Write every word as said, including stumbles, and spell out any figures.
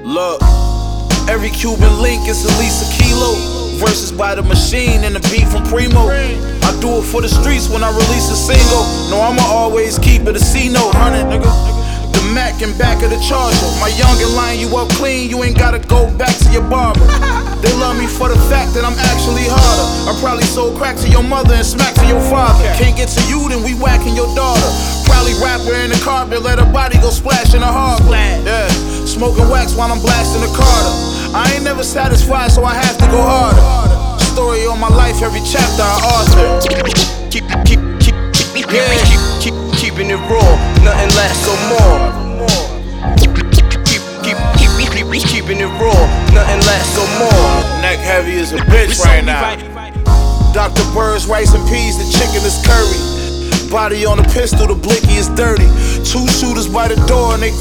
Look, every Cuban link is at least a kilo. Verses by the machine and the beat from Primo. I do it for the streets when I release a single. No, I'ma always keep it a C-note, hundred, nigga. The Mac in back of the Charger. My youngin' line you up clean, you ain't gotta go back to your barber. They love me for the fact that I'm actually harder. I probably sold crack to your mother and smack to your father. Can't get to you, then we whacking your daughter. Probably wrap her in the carpet, let her body go splash in the harbor. Yeah, smoking wax while I'm blasting the Carter. I ain't never satisfied, so I have to go harder. Story on my life, every chapter I author. Keep, keep, keep, keep, yeah. keep, keep, keeping it raw, nothing lasts or more. Keep, keep, keep, keep, keep, keeping it raw, nothing lasts or more. Neck heavy as a bitch right now. Doctor Bird's rice and peas, the chicken is curry. Body on the pistol, the blicky is dirty. Two shooters by the door and they